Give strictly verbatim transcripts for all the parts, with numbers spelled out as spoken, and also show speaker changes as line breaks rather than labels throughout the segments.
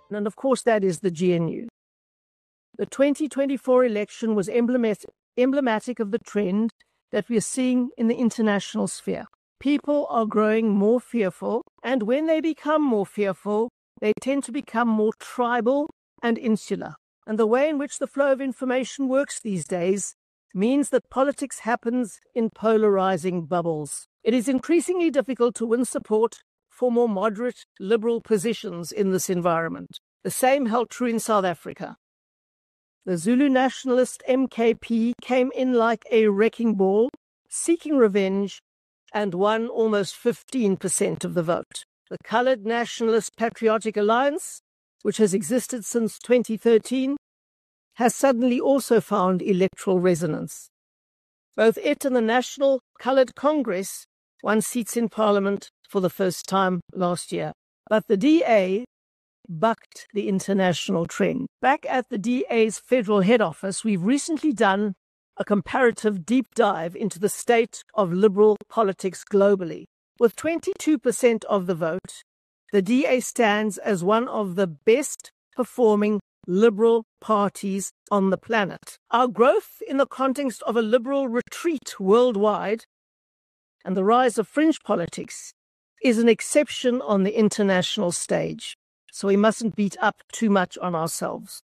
And of course, that is the G N U. The twenty twenty-four election was emblematic, emblematic of the trend that we are seeing in the international sphere. People are growing more fearful, and when they become more fearful, they tend to become more tribal and insular. And the way in which the flow of information works these days means that politics happens in polarizing bubbles. It is increasingly difficult to win support for more moderate, liberal positions in this environment. The same held true in South Africa. The Zulu nationalist M K P came in like a wrecking ball, seeking revenge, and won almost fifteen percent of the vote. The Coloured Nationalist Patriotic Alliance, which has existed since twenty thirteen, has suddenly also found electoral resonance. Both it and the National Coloured Congress won seats in Parliament for the first time last year. But the D A bucked the international trend. Back at the D A's federal head office, we've recently done a comparative deep dive into the state of liberal politics globally. With twenty-two percent of the vote, the D A stands as one of the best performing liberal parties on the planet. Our growth in the context of a liberal retreat worldwide and the rise of fringe politics is an exception on the international stage. So we mustn't beat up too much on ourselves.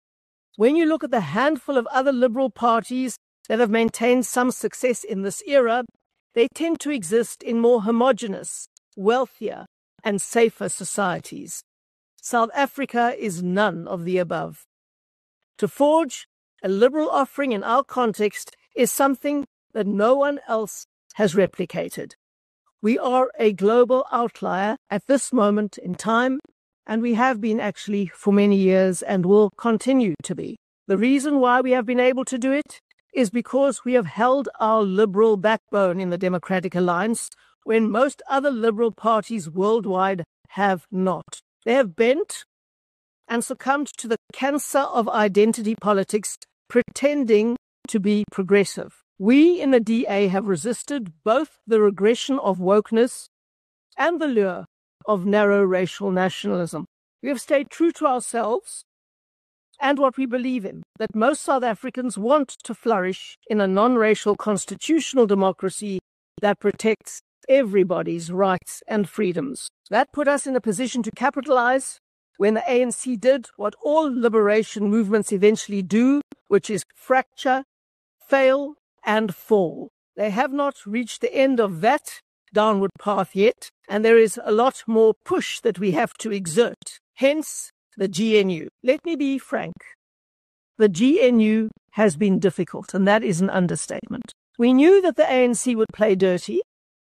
When you look at the handful of other liberal parties that have maintained some success in this era, they tend to exist in more homogeneous, wealthier, and safer societies. South Africa is none of the above. To forge a liberal offering in our context is something that no one else has replicated. We are a global outlier at this moment in time, and we have been actually for many years and will continue to be. The reason why we have been able to do it is because we have held our liberal backbone in the Democratic Alliance when most other liberal parties worldwide have not. They have bent and succumbed to the cancer of identity politics, pretending to be progressive. We in the D A have resisted both the regression of wokeness and the lure of narrow racial nationalism. We have stayed true to ourselves and what we believe in, that most South Africans want to flourish in a non-racial constitutional democracy that protects everybody's rights and freedoms. That put us in a position to capitalize when the A N C did what all liberation movements eventually do, which is fracture, fail, and fall. They have not reached the end of that downward path yet, and there is a lot more push that we have to exert. Hence, the G N U. Let me be frank. The G N U has been difficult, and that is an understatement. We knew that the A N C would play dirty,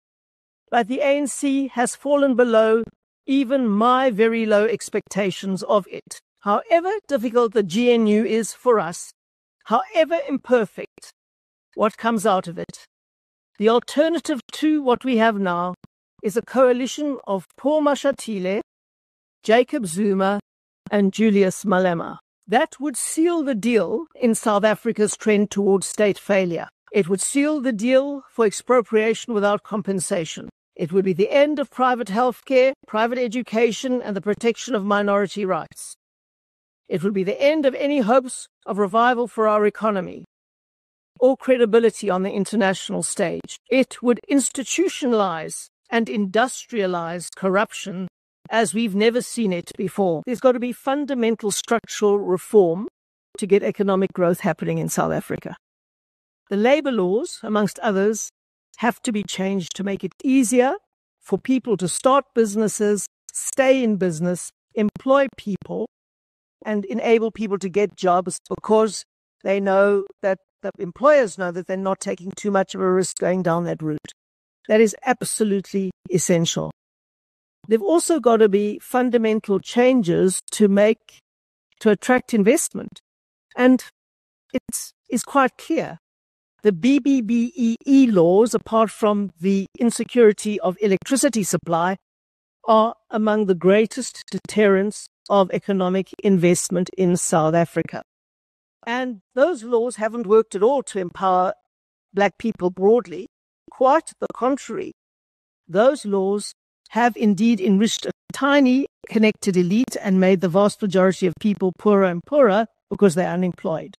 but the A N C has fallen below even my very low expectations of it. However difficult the G N U is for us, however imperfect what comes out of it, the alternative to what we have now is a coalition of Paul Mashatile, Jacob Zuma, and Julius Malema. That would seal the deal in South Africa's trend towards state failure. It would seal the deal for expropriation without compensation. It would be the end of private healthcare, private education, and the protection of minority rights. It would be the end of any hopes of revival for our economy or credibility on the international stage. It would institutionalize and industrialize corruption as we've never seen it before. There's got to be fundamental structural reform to get economic growth happening in South Africa. The labor laws, amongst others, have to be changed to make it easier for people to start businesses, stay in business, employ people, and enable people to get jobs because they know that the employers know that they're not taking too much of a risk going down that route. That is absolutely essential. There've also got to be fundamental changes to make, to attract investment. And it's, it's quite clear. The B B B E E laws, apart from the insecurity of electricity supply, are among the greatest deterrents of economic investment in South Africa. And those laws haven't worked at all to empower black people broadly. Quite the contrary. Those laws have indeed enriched a tiny connected elite and made the vast majority of people poorer and poorer because they're unemployed.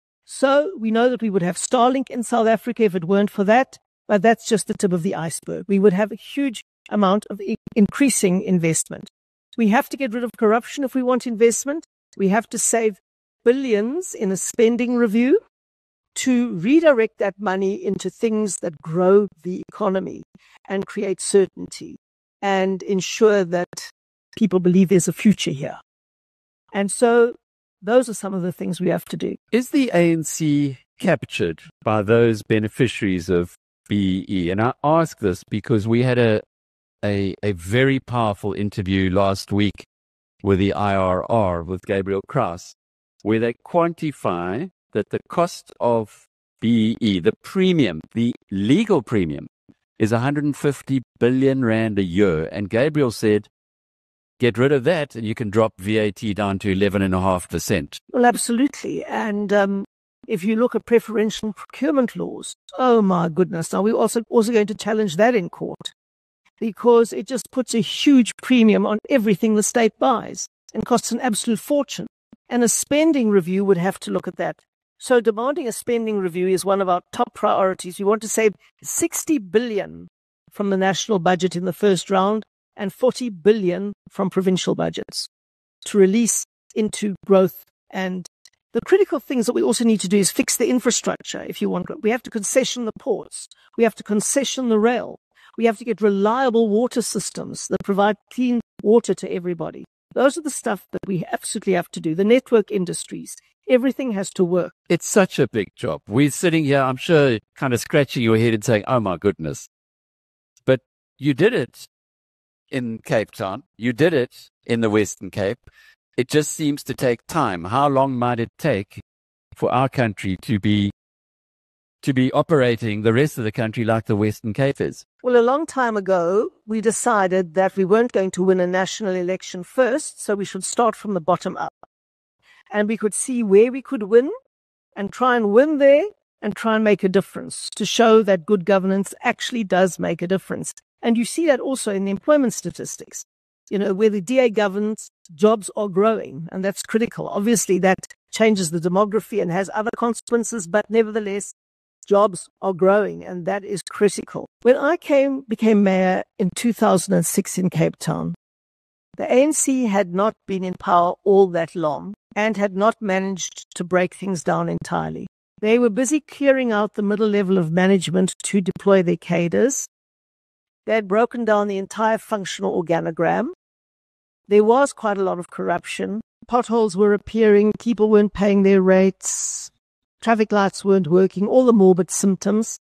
So we know that we would have Starlink in South Africa if it weren't for that, but that's just the tip of the iceberg. We would have a huge amount of i- increasing investment. We have to get rid of corruption if we want investment. We have to save billions in a spending review to redirect that money into things that grow the economy and create certainty and ensure that people believe there's a future here. And so those are some of the things we have to do.
Is the A N C captured by those beneficiaries of B E E? And I ask this because we had a, a, a very powerful interview last week with the I R R, with Gabriel Kraus, where they quantify that the cost of B E E, the premium, the legal premium, is one hundred fifty billion rand a year. And Gabriel said, get rid of that and you can drop V A T down to eleven point five percent.
Well, absolutely. And um, if you look at preferential procurement laws, oh my goodness, now we're also, also going to challenge that in court because it just puts a huge premium on everything the state buys and costs an absolute fortune. And a spending review would have to look at that. So demanding a spending review is one of our top priorities. We want to save sixty billion from the national budget in the first round and forty billion from provincial budgets to release into growth. And the critical things that we also need to do is fix the infrastructure. If you want, we have to concession the ports. We have to concession the rail. We have to get reliable water systems that provide clean water to everybody. Those are the stuff that we absolutely have to do. The network industries, everything has to work.
It's such a big job. We're sitting here, I'm sure, kind of scratching your head and saying, oh my goodness. But you did it in Cape Town. You did it in the Western Cape. It just seems to take time. How long might it take for our country to be to be operating the rest of the country like the Western Cape is?
Well, a long time ago, we decided that we weren't going to win a national election first, so we should start from the bottom up. And we could see where we could win and try and win there and try and make a difference to show that good governance actually does make a difference. And you see that also in the employment statistics. You know, where the D A governs, jobs are growing, and that's critical. Obviously, that changes the demography and has other consequences, but nevertheless, jobs are growing, and that is critical. When I came, became mayor in two thousand six in Cape Town, the A N C had not been in power all that long and had not managed to break things down entirely. They were busy clearing out the middle level of management to deploy their cadres. They had broken down the entire functional organogram. There was quite a lot of corruption. Potholes were appearing. People weren't paying their rates. Traffic lights weren't working. All the morbid symptoms.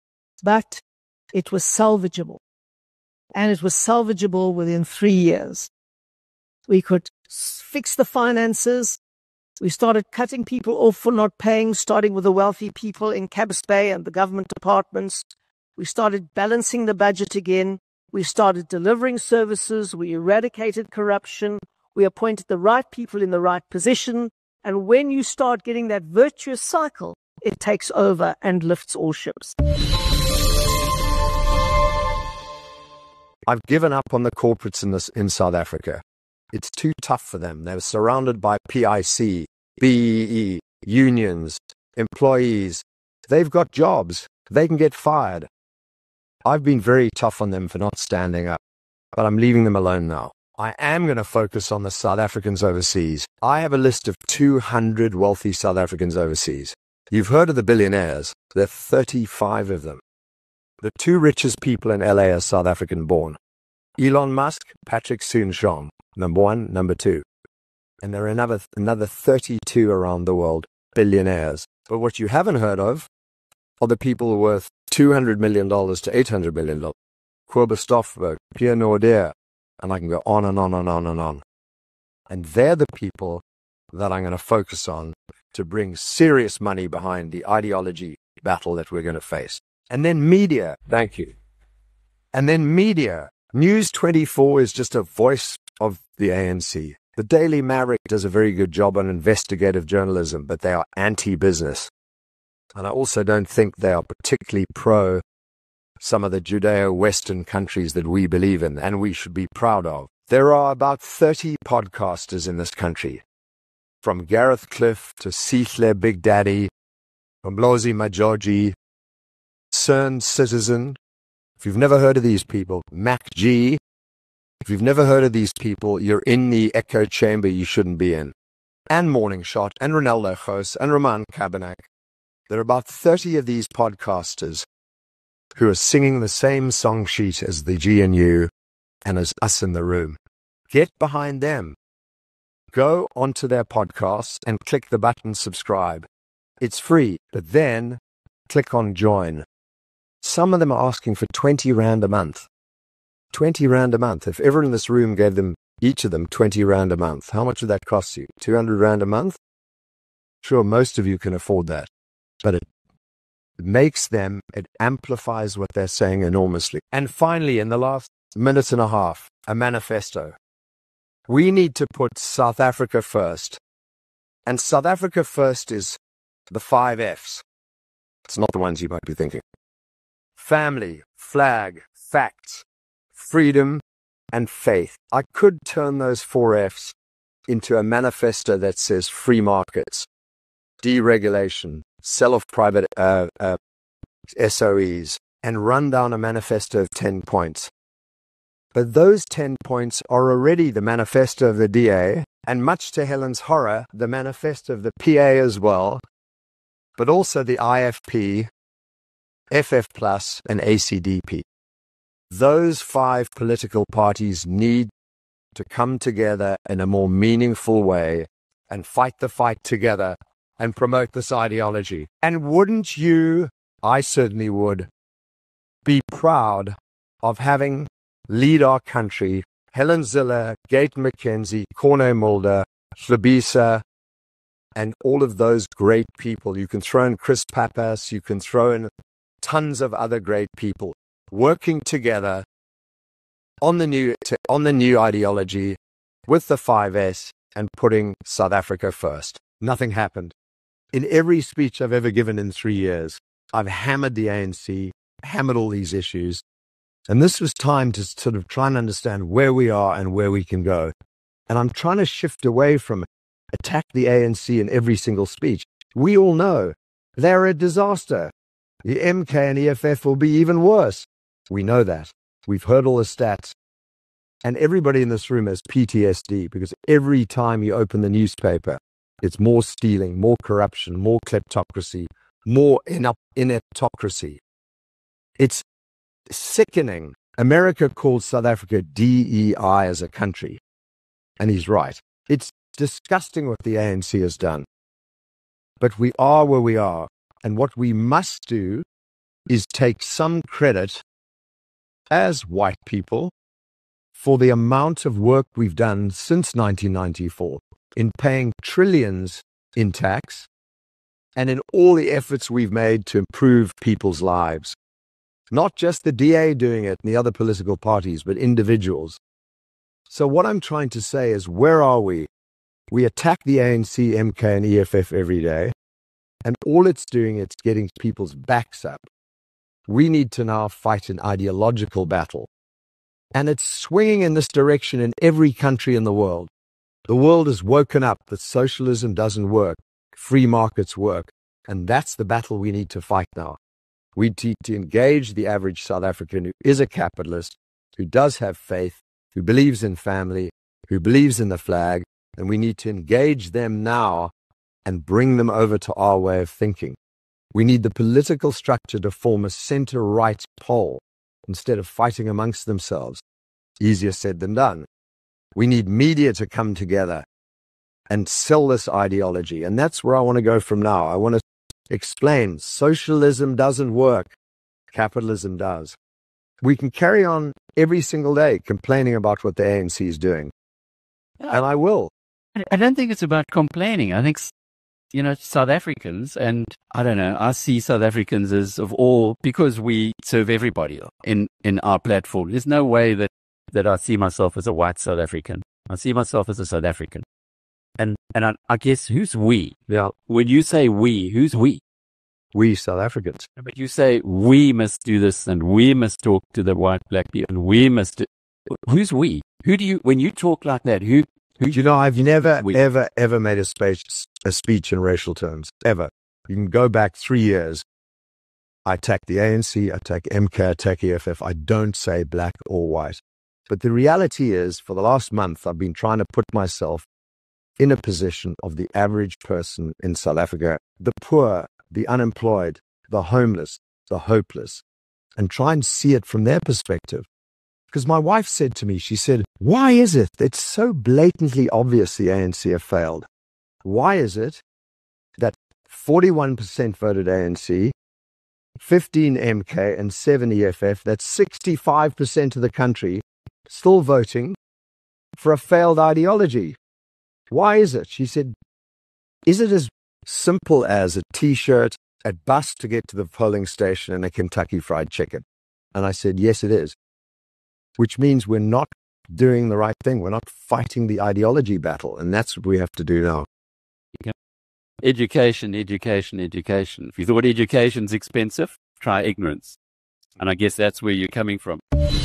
But it was salvageable. And it was salvageable within three years. We could fix the finances. We started cutting people off for not paying, starting with the wealthy people in Cabs Bay and the government departments. We started balancing the budget again. We started delivering services. We eradicated corruption. We appointed the right people in the right position. And when you start getting that virtuous cycle, it takes over and lifts all ships.
I've given up on the corporates in this in South Africa. It's too tough for them. They're surrounded by P I C, B E E, unions, employees. They've got jobs. They can get fired. I've been very tough on them for not standing up, but I'm leaving them alone now. I am going to focus on the South Africans overseas. I have a list of two hundred wealthy South Africans overseas. You've heard of the billionaires. There are thirty-five of them. The two richest people in L A are South African born. Elon Musk, Patrick Soon-Shiong, number one, number two. And there are another, another thirty-two around the world, billionaires. But what you haven't heard of are the people worth two hundred million dollars to eight hundred million dollars. Cobus Stofberg, Pierre Nordier, and I can go on and on and on and on. And they're the people that I'm going to focus on to bring serious money behind the ideology battle that we're going to face. And then media. Thank you. And then media. News twenty-four is just a voice of the A N C. The Daily Maverick does a very good job on investigative journalism, but they are anti-business. And I also don't think they are particularly pro some of the Judeo-Western countries that we believe in and we should be proud of. There are about thirty podcasters in this country, from Gareth Cliff to Sihle Big Daddy, Mlozi Majoji, CERN Citizen. If you've never heard of these people, Mac G. If you've never heard of these people, you're in the echo chamber you shouldn't be in. And Morning Shot, and Ronaldo Ghost, and Roman Kabanak. There are about thirty of these podcasters who are singing the same song sheet as the G N U and as us in the room. Get behind them. Go onto their podcast and click the button subscribe. It's free, but then click on join. Some of them are asking for twenty rand a month. twenty rand a month. If everyone in this room gave them, each of them, twenty rand a month, how much would that cost you? two hundred rand a month? Sure, most of you can afford that. But it makes them, it amplifies what they're saying enormously. And finally, in the last minute and a half, a manifesto. We need to put South Africa first. And South Africa first is the five F's. It's not the ones you might be thinking. Family, flag, facts, freedom, and faith. I could turn those four F's into a manifesto that says free markets, deregulation, sell off private uh, uh, S O Es, and run down a manifesto of ten points. But those ten points are already the manifesto of the D A, and much to Helen's horror, the manifesto of the P A as well, but also the I F P, F F Plus, and A C D P. Those five political parties need to come together in a more meaningful way and fight the fight together and promote this ideology. And wouldn't you, I certainly would, be proud of having lead our country, Helen Zille, Gate McKenzie, Corné Mulder, Hlabisa, and all of those great people. You can throw in Chris Pappas, you can throw in tons of other great people working together on the new on the new ideology with the five S and putting South Africa first. Nothing happened. In every speech I've ever given in three years, I've hammered the A N C, hammered all these issues. And this was time to sort of try and understand where we are and where we can go. And I'm trying to shift away from attack the A N C in every single speech. We all know they're a disaster. The M K and E F F will be even worse. We know that. We've heard all the stats. And everybody in this room has P T S D because every time you open the newspaper, it's more stealing, more corruption, more kleptocracy, more ineptocracy. It's sickening. America calls South Africa D E I as a country. And he's right. It's disgusting what the A N C has done. But we are where we are. And what we must do is take some credit as white people for the amount of work we've done since nineteen ninety-four in paying trillions in tax and in all the efforts we've made to improve people's lives. Not just the D A doing it and the other political parties, but individuals. So what I'm trying to say is, where are we? We attack the A N C, M K, and E F F every day, and all it's doing, it's getting people's backs up. We need to now fight an ideological battle. And it's swinging in this direction in every country in the world. The world has woken up that socialism doesn't work, free markets work, and that's the battle we need to fight now. We need to engage the average South African who is a capitalist, who does have faith, who believes in family, who believes in the flag, and we need to engage them now and bring them over to our way of thinking. We need the political structure to form a center-right pole instead of fighting amongst themselves. Easier said than done. We need media to come together and sell this ideology. And that's where I want to go from now. I want to explain socialism doesn't work. Capitalism does. We can carry on every single day complaining about what the A N C is doing. And I will.
I don't think it's about complaining. I think, you know, South Africans, and I don't know, I see South Africans as of all, because we serve everybody in, in our platform. There's no way that, that I see myself as a white South African. I see myself as a South African. And and I, I guess, who's we?
Yeah.
When you say we, who's we?
We South Africans.
But you say we must do this, and we must talk to the white, black people, and we must do. Who's we? Who do you, when you talk like that, who, who
Do you know, I've never,
we?
ever, ever made a speech, a speech in racial terms, ever. You can go back three years. I attack the A N C, I attack M K, I attack E F F. I don't say black or white. But the reality is, for the last month, I've been trying to put myself in a position of the average person in South Africa, the poor, the unemployed, the homeless, the hopeless, and try and see it from their perspective. Because my wife said to me, she said, why is it? It's so blatantly obvious the A N C have failed. Why is it that forty-one percent voted A N C, fifteen M K, and seven E F F, that's sixty-five percent of the country still voting for a failed ideology? Why is it? She said, is it as simple as a T-shirt, a bus to get to the polling station, and a Kentucky Fried Chicken? And I said, yes, it is. Which means we're not doing the right thing. We're not fighting the ideology battle. And that's what we have to do now.
Education, education, education. If you thought education's expensive, try ignorance. And I guess that's where you're coming from.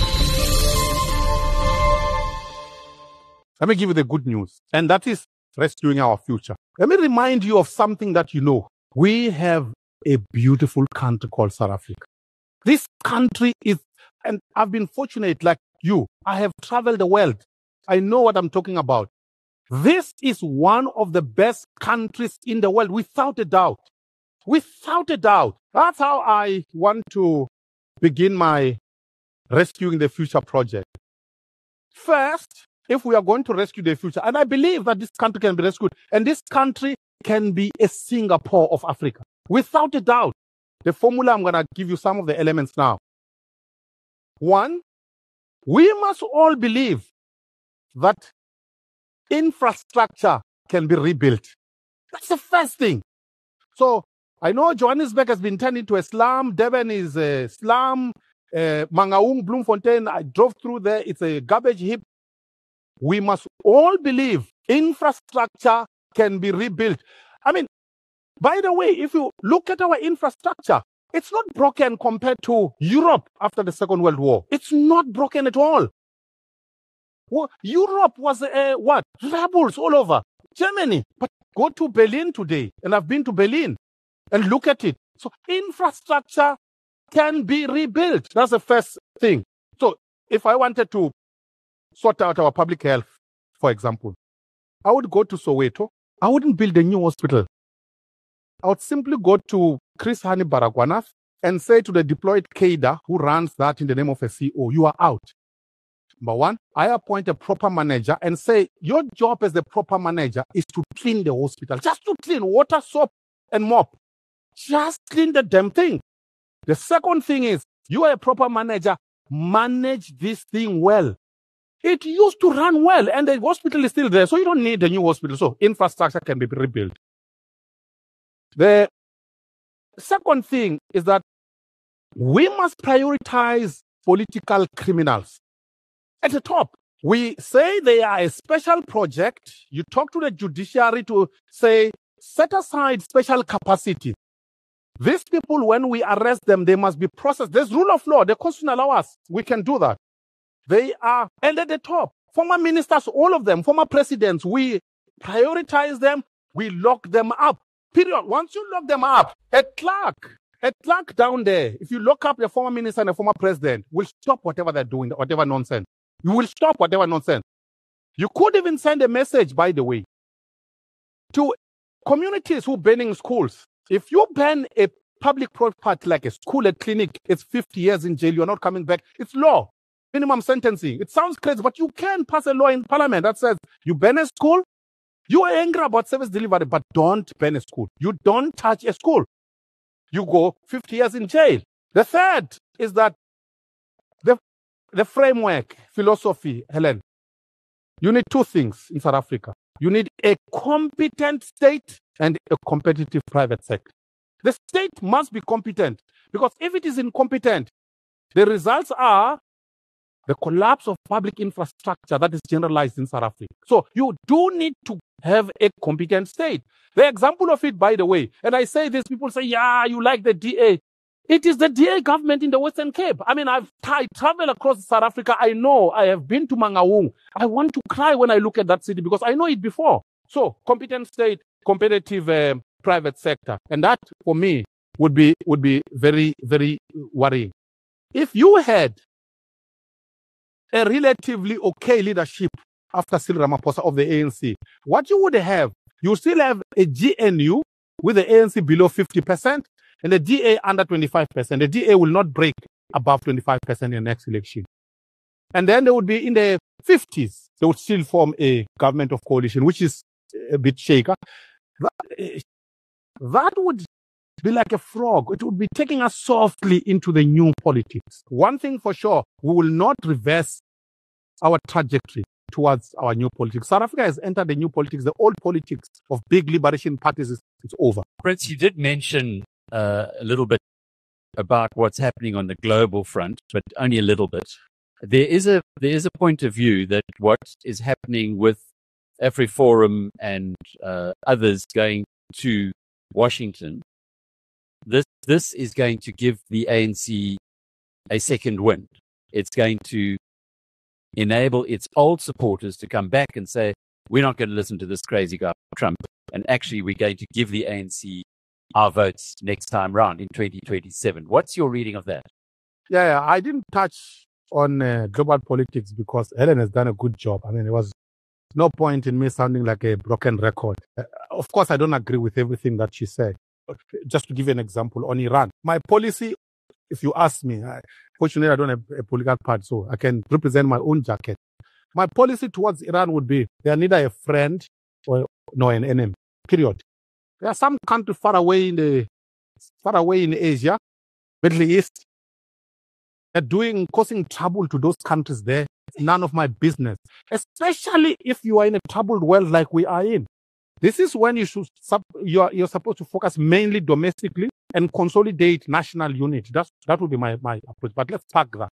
Let me give you the good news, and that is rescuing our future. Let me remind you of something that you know. We have a beautiful country called South Africa. This country is, and I've been fortunate like you. I have traveled the world. I know what I'm talking about. This is one of the best countries in the world, without a doubt. Without a doubt. That's how I want to begin my Rescuing the Future project. First, if we are going to rescue the future, and I believe that this country can be rescued, and this country can be a Singapore of Africa, without a doubt. The formula, I'm going to give you some of the elements now. One, we must all believe that infrastructure can be rebuilt. That's the first thing. So I know Johannesburg has been turned into a slum. Durban is a slum. Uh, Mangaung, Bloemfontein, I drove through there. It's a garbage heap. We must all believe infrastructure can be rebuilt. I mean, by the way, if you look at our infrastructure, it's not broken compared to Europe after the Second World War. It's not broken at all. Well, Europe was uh, what? Rebels all over. Germany. But go to Berlin today, and I've been to Berlin, and look at it. So infrastructure can be rebuilt. That's the first thing. So if I wanted to sort out our public health, for example, I would go to Soweto. I wouldn't build a new hospital. I would simply go to Chris Hani Baragwanath and say to the deployed cadre who runs that in the name of a C E O, you are out. Number one, I appoint a proper manager and say, your job as the proper manager is to clean the hospital. Just to clean, water, soap, and mop. Just clean the damn thing. The second thing is, you are a proper manager, manage this thing well. It used to run well, and the hospital is still there, so you don't need a new hospital. So infrastructure can be rebuilt. The second thing is that we must prioritize political criminals. At the top, we say they are a special project. You talk to the judiciary to say, set aside special capacity. These people, when we arrest them, they must be processed. There's rule of law. The constitution allows us. We can do that. They are, and at the top, former ministers, all of them, former presidents, we prioritize them, we lock them up. Period. Once you lock them up, a clerk, a clerk down there, if you lock up the former minister and the former president, will stop whatever they're doing, whatever nonsense. You will stop whatever nonsense. You could even send a message, by the way, to communities who are banning schools. If you ban a public property like a school, a clinic, it's fifty years in jail, you're not coming back. It's law. Minimum sentencing. It sounds crazy, but you can pass a law in parliament that says you ban a school, you are angry about service delivery, but don't ban a school. You don't touch a school. You go fifty years in jail. The third is that the, the framework, philosophy, Helen, you need two things in South Africa. You need a competent state and a competitive private sector. The state must be competent, because if it is incompetent, the results are the collapse of public infrastructure that is generalized in South Africa. So you do need to have a competent state. The example of it, by the way, and I say this, people say, yeah, you like the D A. It is the D A government in the Western Cape. I mean, I've I traveled across South Africa. I know. I have been to Mangaung. I want to cry when I look at that city because I know it before. So, competent state, competitive uh, private sector. And that, for me, would be would be very, very worrying. If you had a relatively okay leadership after Cyril Ramaphosa of the A N C, what you would have, you still have a G N U with the A N C below fifty percent and the D A under twenty-five percent. The D A will not break above twenty-five percent in the next election. And then they would be in the fifties. They would still form a government of coalition, which is a bit shaker. That, that would be like a frog. It would be taking us softly into the new politics. One thing for sure, we will not reverse our trajectory towards our new politics. South Africa has entered the new politics. The old politics of big liberation parties is, is over.
Prince, you did mention uh, a little bit about what's happening on the global front, but only a little bit. There is a there is a point of view that what is happening with AfriForum and uh, others going to Washington, this this is going to give the A N C a second wind. It's going to enable its old supporters to come back and say, we're not going to listen to this crazy guy, Trump. And actually, we're going to give the A N C our votes next time round in twenty twenty-seven. What's your reading of that?
Yeah, yeah I didn't touch on uh, global politics because Helen has done a good job. I mean, there was no point in me sounding like a broken record. Uh, of course, I don't agree with everything that she said. Just to give you an example, on Iran, my policy, if you ask me, I, fortunately, I don't have a political party, so I can represent my own jacket. My policy towards Iran would be, they are neither a friend or no an enemy, period. There are some countries far away in the, far away in Asia, Middle East, they're doing, causing trouble to those countries there. It's none of my business, especially if you are in a troubled world like we are in. This is when you should, you're, you're supposed to focus mainly domestically and consolidate national unity. That's, that would be my, my approach. But let's park that.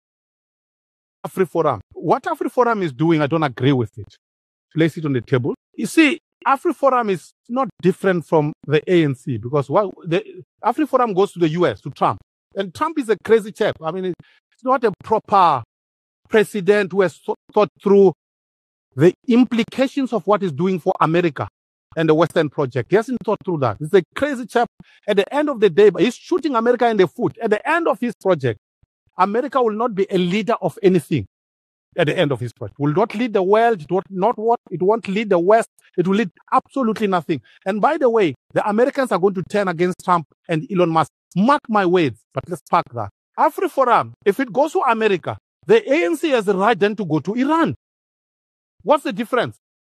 AfriForum. What AfriForum is doing, I don't agree with it. Place it on the table. You see, AfriForum is not different from the A N C because what, the AfriForum goes to the U S, to Trump. And Trump is a crazy chap. I mean, it's not a proper president who has thought through the implications of what he's doing for America and the Western project. He hasn't thought through that. He's a crazy chap. At the end of the day, he's shooting America in the foot. At the end of his project, America will not be a leader of anything. At the end of his project, will not lead the world. It won't, not what it won't lead the West. It will lead absolutely nothing. And by the way, the Americans are going to turn against Trump and Elon Musk. Mark my words. But let's park that. AfriForum, if it goes to America, the A N C has the right then to go to Iran. What's the difference?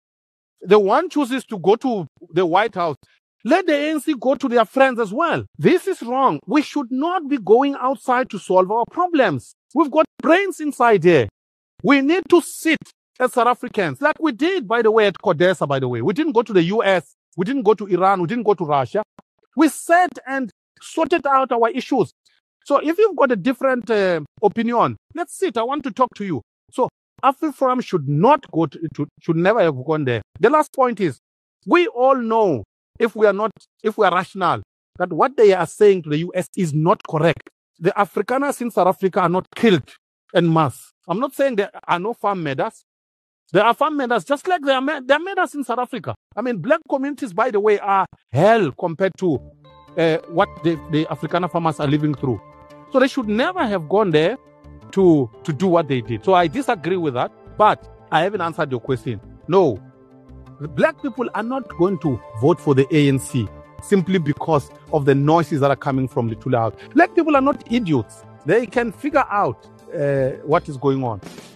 The one chooses to go to the White House. Let the A N C go to their friends as well. This is wrong. We should not be going outside to solve our problems. We've got brains inside here. We need to sit as South Africans, like we did, by the way, at CODESA, by the way. We didn't go to the U S. We didn't go to Iran. We didn't go to Russia. We sat and sorted out our issues. So if you've got a different uh, opinion, let's sit. I want to talk to you. So AfriForum should not go to, to, should never have gone there. The last point is, we all know, if we are not, if we are rational, that what they are saying to the U S is not correct. The Afrikaners in South Africa are not killed en masse. I'm not saying there are no farm murders. There are farm murders, just like there are, there are murders in South Africa. I mean, black communities, by the way, are hell compared to uh, what the, the Afrikaner farmers are living through. So they should never have gone there to, to do what they did. So I disagree with that, but I haven't answered your question. No, the black people are not going to vote for the A N C simply because of the noises that are coming from the Tula House. Black people are not idiots. They can figure out uh, what is going on.